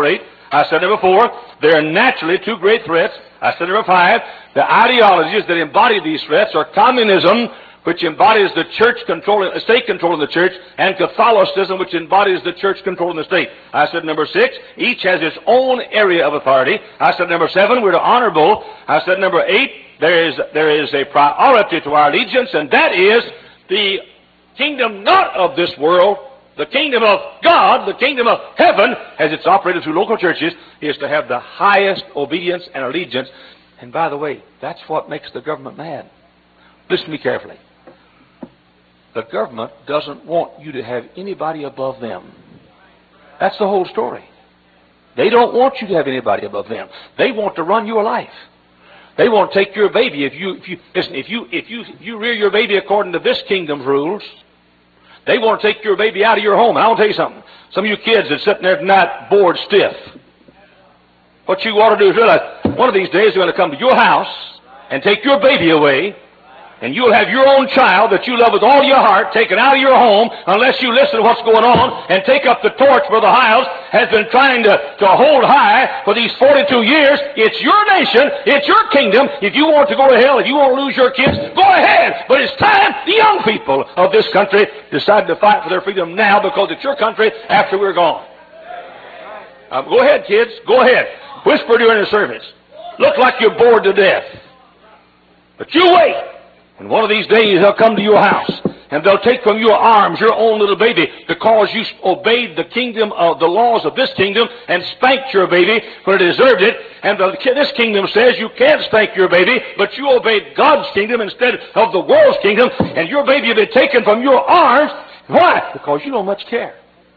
I said number four, there are naturally two great threats. I said number five, the ideologies that embody these threats are communism, which embodies the church controlling, state controlling the church, and Catholicism, which embodies the church controlling the state. I said number six, each has its own area of authority. I said number seven, we're to honor both. I said number eight, there is, there is a priority to our allegiance, and that is the kingdom not of this world, the kingdom of God, the kingdom of heaven, as it's operated through local churches, is to have the highest obedience and allegiance. And by the way, that's what makes the government mad. Listen to me carefully. The government doesn't want you to have anybody above them. That's the whole story. They don't want you to have anybody above them. They want to run your life. They want to take your baby. If you, if you listen, if you, if you, if you rear your baby according to this kingdom's rules, they want to take your baby out of your home. And I want to tell you something. Some of you kids that's sitting there tonight bored stiff. What you ought to do is realize one of these days they're going to come to your house and take your baby away. And you'll have your own child that you love with all your heart taken out of your home unless you listen to what's going on and take up the torch where the house has been trying to, to hold high for these forty-two years. It's your nation. It's your kingdom. If you want to go to hell, if you want to lose your kids, go ahead. But it's time the young people of this country decide to fight for their freedom now, because it's your country after we're gone. Uh, go ahead, kids. Go ahead. Whisper during the service. Look like you're bored to death. But you wait. And one of these days they'll come to your house and they'll take from your arms your own little baby because you obeyed the kingdom of the laws of this kingdom and spanked your baby when it deserved it. And the, this kingdom says you can't spank your baby, but you obeyed God's kingdom instead of the world's kingdom, and your baby will be taken from your arms. Why? Because you don't much care.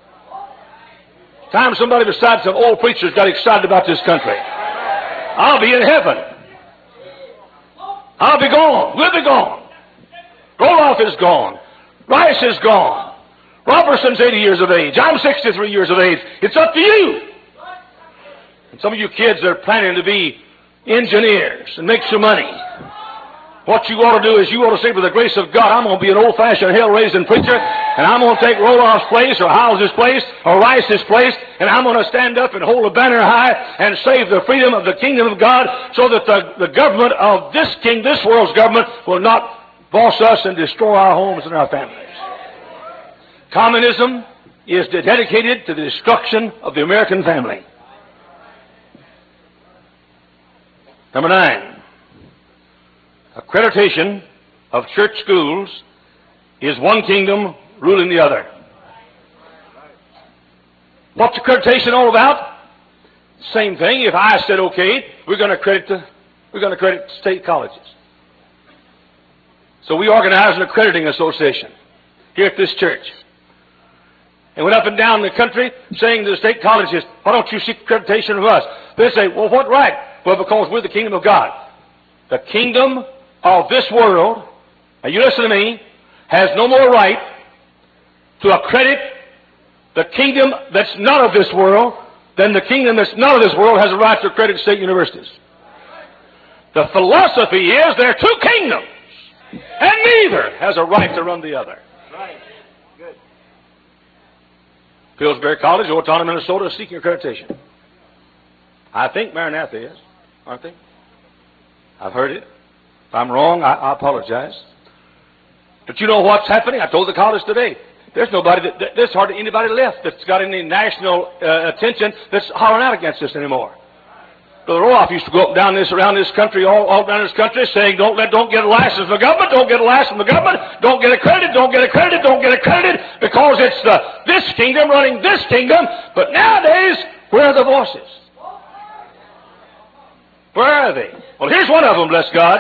Time somebody besides some old preachers got excited about this country. I'll be in heaven. I'll be gone. We'll be gone. Roloff is gone. Rice is gone. Robertson's eighty years of age. I'm sixty-three years of age. It's up to you. And some of you kids are planning to be engineers and make some money. What you ought to do is you ought to say, by the grace of God, I'm going to be an old-fashioned, hell-raising preacher, and I'm going to take Roloff's place or Howell's place or Rice's place, and I'm going to stand up and hold a banner high and save the freedom of the kingdom of God, so that the, the government of this king, this world's government, will not boss us and destroy our homes and our families. Communism is dedicated to the destruction of the American family. Number nine. Accreditation of church schools is one kingdom ruling the other. What's accreditation all about? Same thing. If I said, okay, we're going to accredit the, we're going to accredit state colleges. So we organized an accrediting association here at this church. And went up and down the country saying to the state colleges, why don't you seek accreditation of us? They say, well, what right? Well, because we're the kingdom of God. The kingdom of this world, now you listen to me, has no more right to accredit the kingdom that's not of this world than the kingdom that's not of this world has a right to accredit state universities. The philosophy is there are two kingdoms, and neither has a right to run the other. Right. Good. Pillsbury College, Owatonna, Minnesota, is seeking accreditation. I think Maranatha is, aren't they? I've heard it. If I'm wrong, I, I apologize. But you know what's happening? I told the college today. There's nobody, that, there's hardly anybody left that's got any national uh, attention that's hollering out against this anymore. Brother Roloff used to go up and down this, around this country, all, all around this country, saying, don't let, don't get a license from the government, don't get a license from the government, don't get accredited, don't get accredited, don't get accredited, because it's the, this kingdom running this kingdom. But nowadays, where are the voices? Where are they? Well, here's one of them, bless God.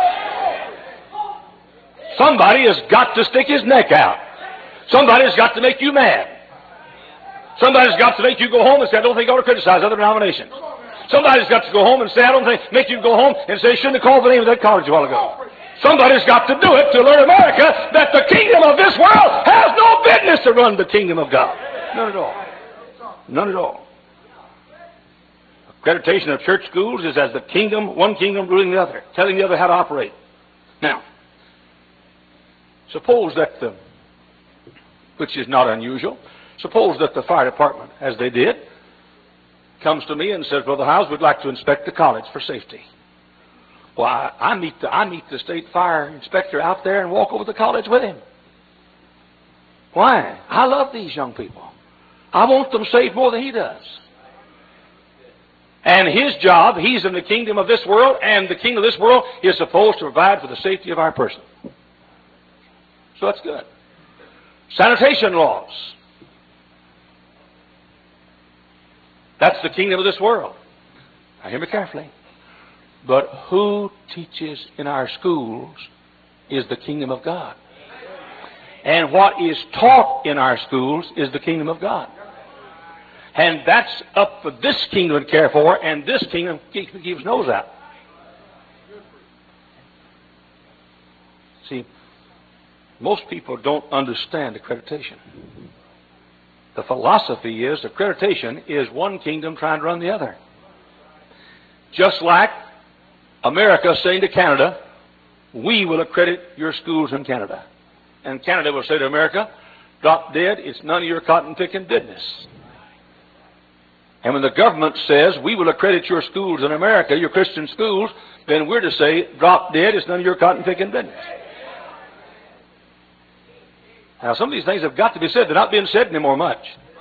Somebody has got to stick his neck out. Somebody's got to make you mad. Somebody's got to make you go home and say, I don't think I ought to criticize other denominations. Somebody's got to go home and say, I don't think, make you go home and say, you shouldn't have called the name of that college a while ago. Somebody's got to do it to alert America that the kingdom of this world has no business to run the kingdom of God. None at all. None at all. Accreditation of church schools is as the kingdom, one kingdom ruling the other, telling the other how to operate. Now, suppose that the, which is not unusual, suppose that the fire department, as they did, comes to me and says, Brother Hiles, we'd like to inspect the college for safety. Well, I, I, meet the, I meet the state fire inspector out there and walk over to the college with him. Why? I love these young people. I want them saved more than he does. And his job, he's in the kingdom of this world, and the kingdom of this world is supposed to provide for the safety of our person. So that's good. Sanitation laws. That's the kingdom of this world. Now hear me carefully. But who teaches in our schools is the kingdom of God. And what is taught in our schools is the kingdom of God. And that's up for this kingdom to care for, and this kingdom keeps its nose out. See, most people don't understand accreditation. The philosophy is accreditation is one kingdom trying to run the other. Just like America saying to Canada, we will accredit your schools in Canada. And Canada will say to America, drop dead, it's none of your cotton-picking business. And when the government says, we will accredit your schools in America, your Christian schools, then we're to say, drop dead, it's none of your cotton-picking business. Now, some of these things have got to be said. They're not being said anymore much.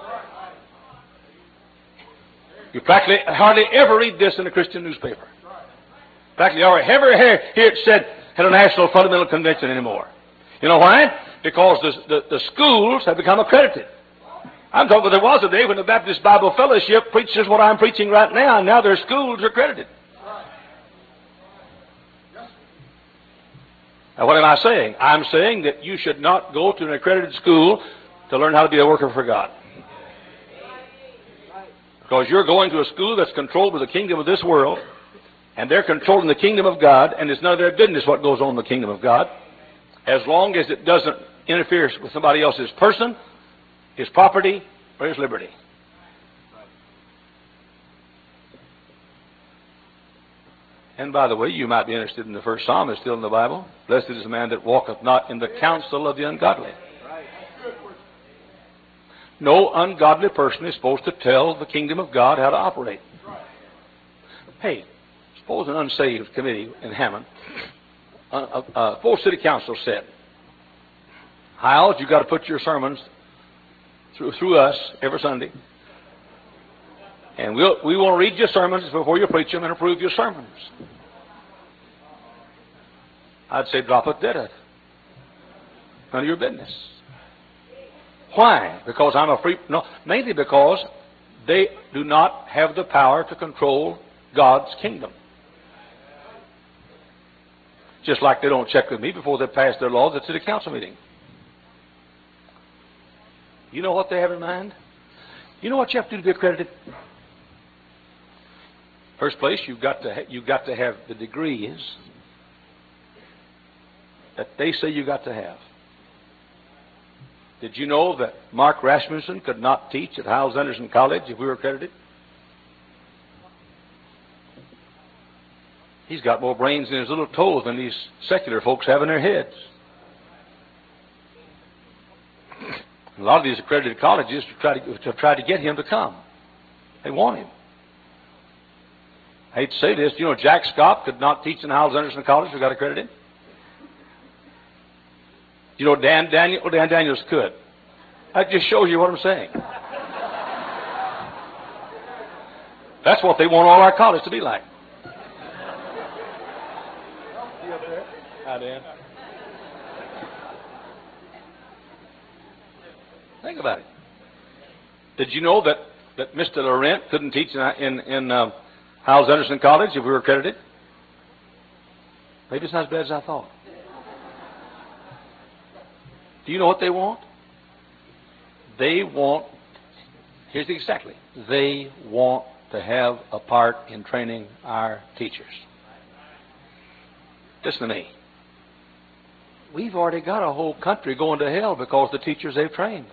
You practically hardly ever read this in a Christian newspaper. Practically hardly ever hear it said at a National Fundamental Convention anymore. You know why? Because the, the, the schools have become accredited. I'm talking, there was a day when the Baptist Bible Fellowship preaches what I'm preaching right now, and now their schools are accredited. Now, what am I saying? I'm saying that you should not go to an accredited school to learn how to be a worker for God. Because you're going to a school that's controlled by the kingdom of this world, and they're controlling the kingdom of God, and it's none of their business what goes on in the kingdom of God, as long as it doesn't interfere with somebody else's person, his property, or his liberty. And by the way, you might be interested in the first psalm. It's still in the Bible. Blessed is the man that walketh not in the counsel of the ungodly. No ungodly person is supposed to tell the kingdom of God how to operate. Hey, suppose an unsaved committee in Hammond, uh, uh, uh, full city council said, Hiles, you've got to put your sermons through, through us every Sunday. And we'll, we want to read your sermons before you preach them and approve your sermons. I'd say drop it dead. None of your business. Why? Because I'm a free... No, mainly because they do not have the power to control God's kingdom. Just like they don't check with me before they pass their laws at city council meeting. You know what they have in mind? You know what you have to do to be accredited? First place, you've got to ha- you've got to have the degrees that they say you got to have. Did you know that Mark Rasmussen could not teach at Hyles Anderson College if we were accredited? He's got more brains in his little toes than these secular folks have in their heads. A lot of these accredited colleges to try to, to try to get him to come. They want him. I hate to say this, you know, Jack Scott could not teach in Hyles Anderson College if he got accredited. You know, Dan Daniel, well, Dan Daniels could. That just shows you what I'm saying. That's what they want all our colleges to be like. You up there? Hi, Dan. Think about it. Did you know that, that Mister Laurent couldn't teach in, in, in uh, Hyles Anderson College if we were accredited? Maybe it's not as bad as I thought. Do you know what they want? They want, here's the exactly, they want to have a part in training our teachers. Listen to me. We've already got a whole country going to hell because of the teachers they've trained.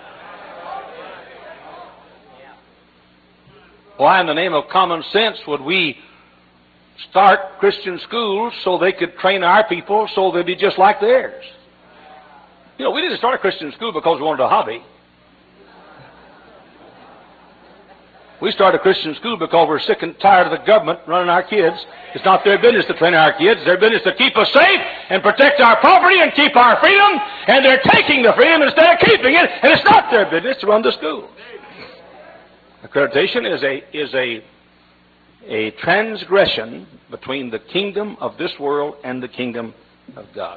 Why in the name of common sense would we start Christian schools so they could train our people so they'd be just like theirs? You know, we didn't start a Christian school because we wanted a hobby. We start a Christian school because we're sick and tired of the government running our kids. It's not their business to train our kids. It's their business to keep us safe and protect our property and keep our freedom. And they're taking the freedom instead of keeping it. And it's not their business to run the schools. Accreditation is a is a a transgression between the kingdom of this world and the kingdom of God.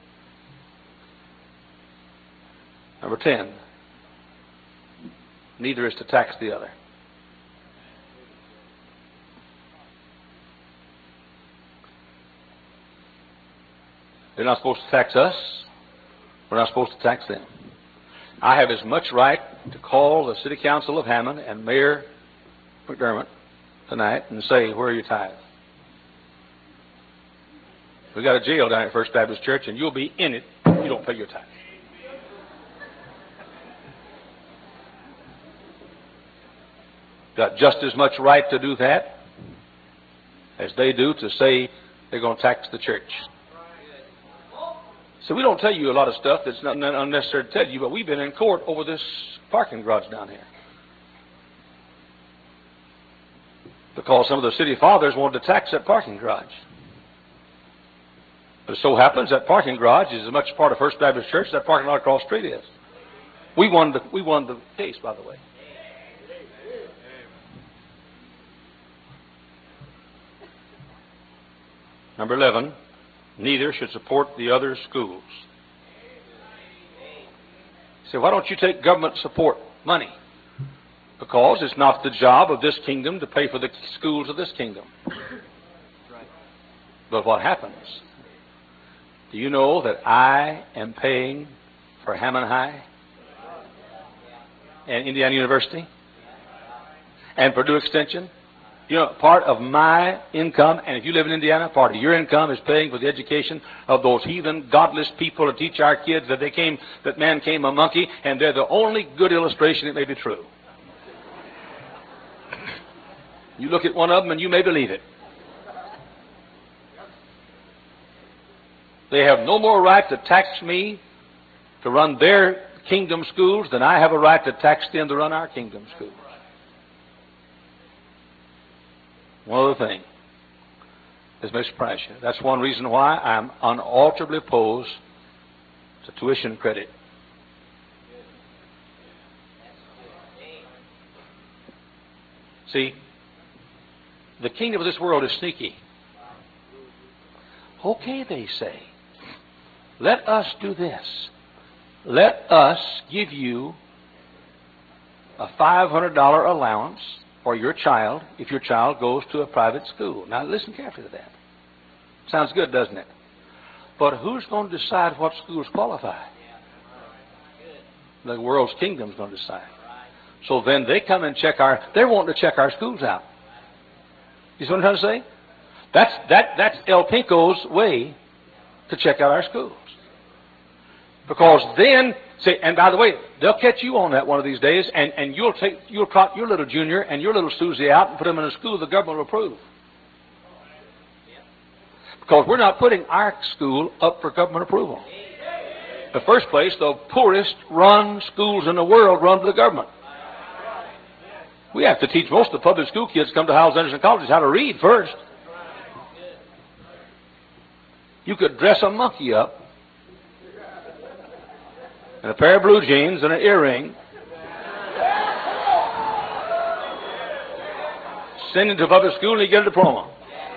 Number ten. Neither is to tax the other. They're not supposed to tax us. We're not supposed to tax them. I have as much right to call the City Council of Hammond and Mayor McDermott tonight and say, where are your tithes? We got a jail down at First Baptist Church, and you'll be in it if you don't pay your tithes. Got just as much right to do that as they do to say they're going to tax the church. So we don't tell you a lot of stuff that's not unnecessary to tell you, but we've been in court over this parking garage down here. Because some of the city fathers wanted to tax that parking garage. But it so happens that parking garage is as much part of First Baptist Church as that parking lot across the street is. We won the, we won the case, by the way. Number eleven, neither should support the other schools. So why don't you take government support money? Because it's not the job of this kingdom to pay for the schools of this kingdom. But what happens? Do you know that I am paying for Hammond High and Indiana University and Purdue Extension? You know, part of my income, and if you live in Indiana, part of your income is paying for the education of those heathen, godless people to teach our kids that they came, that man came a monkey, and they're the only good illustration it may be true. You look at one of them and you may believe it. They have no more right to tax me to run their kingdom schools than I have a right to tax them to run our kingdom schools. One other thing. This may surprise you. That's one reason why I'm unalterably opposed to tuition credit. See, the kingdom of this world is sneaky. Okay, they say. Let us do this. Let us give you a five hundred dollars allowance for your child if your child goes to a private school. Now listen carefully to that. Sounds good, doesn't it? But who's going to decide what schools qualify? The world's kingdom's going to decide. So then they come and check our, they're wanting to check our schools out. You see what I'm trying to say? That's, that, that's El Pinko's way to check out our schools. Because then, say, and by the way, they'll catch you on that one of these days, and, and you'll take, you'll trot your little junior and your little Susie out and put them in a school the government will approve. Because we're not putting our school up for government approval. In the first place, the poorest run schools in the world run to the government. We have to teach most of the public school kids come to Howells Anderson colleges how to read first. You could dress a monkey up in a pair of blue jeans and an earring, send him to public school and he get a diploma.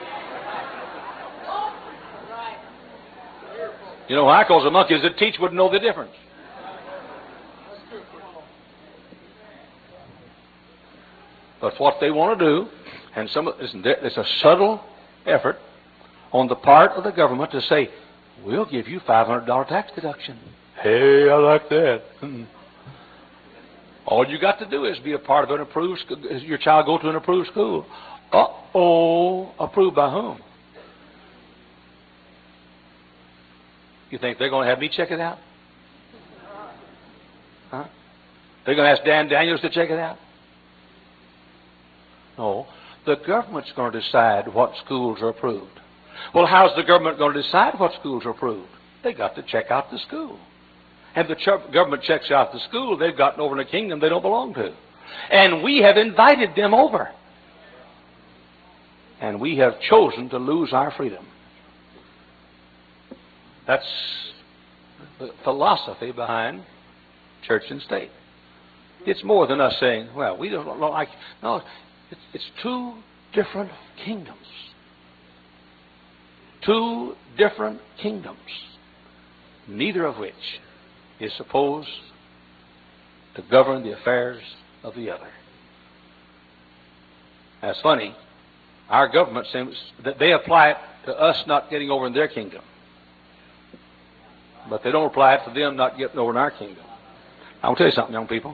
You know why? Because the monkeys that teach wouldn't know the difference. But what they want to do, and some, it's a subtle effort on the part of the government to say, we'll give you five hundred dollars tax deduction. Hey, I like that. All you got to do is be a part of an approved school. Your child go to an approved school. Uh-oh, approved by whom? You think they're going to have me check it out? Huh? They're going to ask Dan Daniels to check it out? No. The government's going to decide what schools are approved. Well, how's the government going to decide what schools are approved? They got to check out the school. And the ch- government checks out the school, they've gotten over in a kingdom they don't belong to. And we have invited them over. And we have chosen to lose our freedom. That's the philosophy behind church and state. It's more than us saying, well, we don't like... No, it's, it's two different kingdoms. Two different kingdoms, neither of which is supposed to govern the affairs of the other. That's funny. Our government seems that they apply it to us not getting over in their kingdom, but they don't apply it to them not getting over in our kingdom. I'll tell you something, young people.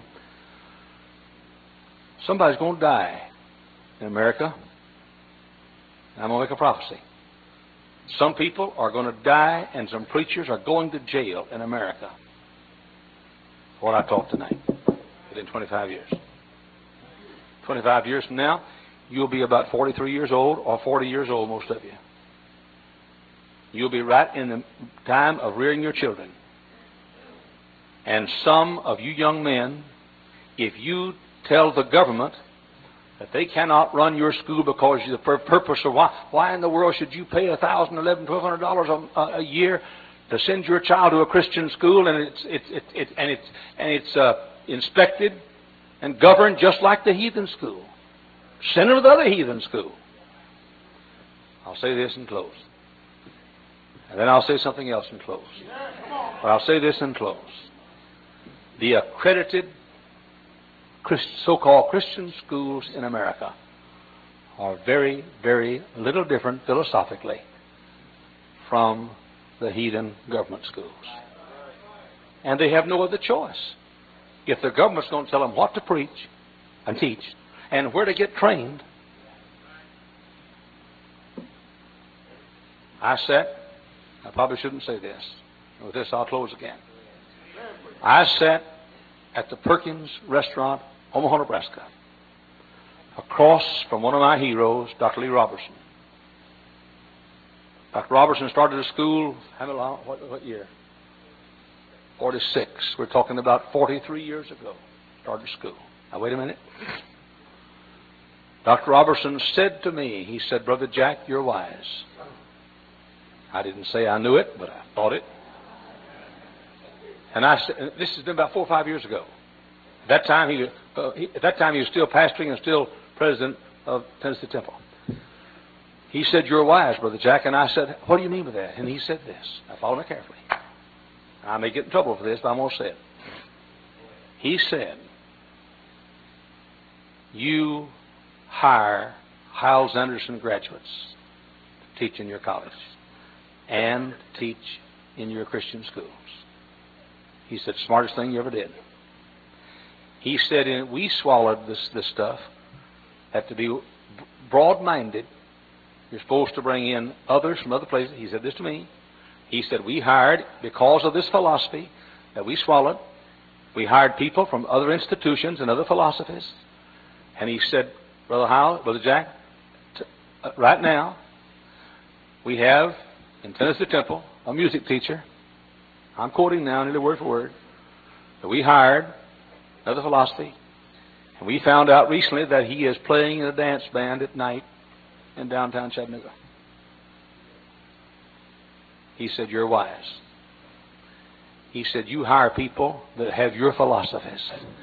Somebody's going to die in America. I'm going to make a prophecy. Some people are going to die, and some preachers are going to jail in America. What I taught tonight, within twenty-five years. twenty-five years from now, you'll be about forty-three years old or forty years old, most of you. You'll be right in the time of rearing your children. And some of you young men, if you tell the government that they cannot run your school because the purpose of why, why in the world should you pay a thousand, eleven, twelve hundred dollars a, a year to send your child to a Christian school, and it's it's it, it, and it's and it's uh, inspected and governed just like the heathen school. Send them to the other heathen school. I'll say this and close, and then I'll say something else and close. But I'll say this and close. The accredited so-called Christian schools in America are very, very little different philosophically from the heathen government schools. And they have no other choice. If the government's going to tell them what to preach and teach and where to get trained, I sat, I probably shouldn't say this. With this, I'll close again. I sat at the Perkins Restaurant, Omaha, Nebraska, across from one of my heroes, Doctor Lee Robertson. Doctor Robertson started a school, how long, what, what year? forty-six. We're talking about forty-three years ago. Started school. Now, wait a minute. Doctor Robertson said to me, he said, Brother Jack, you're wise. I didn't say I knew it, but I thought it. And I said, this has been about four or five years ago. At that time, he, uh, he, at that time, he was still pastoring and still president of Tennessee Temple. He said, you're wise, Brother Jack. And I said, what do you mean by that? And he said this. Now, follow me carefully. I may get in trouble for this, but I'm going to say it. He said, you hire Hyles Anderson graduates to teach in your college and teach in your Christian schools. He said, smartest thing you ever did. He said, and we swallowed this, this stuff, have to be broad-minded. You're supposed to bring in others from other places. He said this to me. He said, we hired, because of this philosophy that we swallowed, we hired people from other institutions and other philosophies. And he said, Brother Howell, Brother Jack, t- uh, right now, we have in Tennessee Temple a music teacher. I'm quoting now, nearly word for word, that we hired another philosophy. And we found out recently that he is playing in a dance band at night in downtown Chattanooga. He said, you're wise. He said, you hire people that have your philosophies.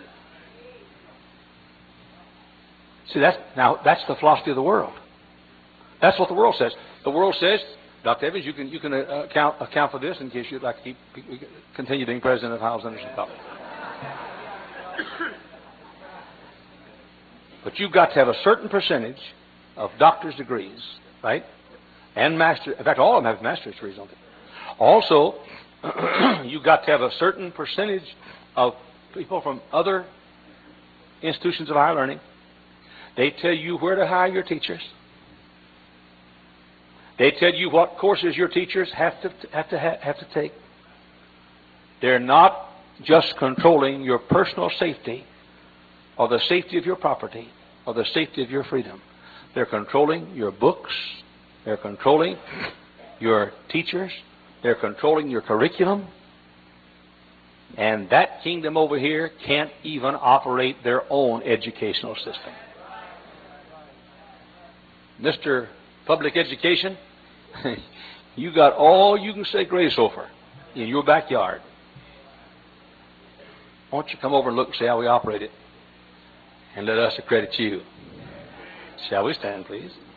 See, that's, now, that's the philosophy of the world. That's what the world says. The world says, Doctor Evans, you can, you can uh, account, account for this in case you'd like to keep, continue being president of Hyles Anderson College. But you've got to have a certain percentage of doctor's degrees, right? And master. In fact, all of them have master's degrees, don't they? Also, you've got to have a certain percentage of people from other institutions of higher learning. They tell you where to hire your teachers. They tell you what courses your teachers have to have to have to take. They're not just controlling your personal safety or the safety of your property or the safety of your freedom. They're controlling your books. They're controlling your teachers. They're controlling your curriculum. And that kingdom over here can't even operate their own educational system. Mister Public Education, you got all you can say grace over in your backyard. Why don't you come over and look and see how we operate it? And let us accredit you. Shall we stand, please?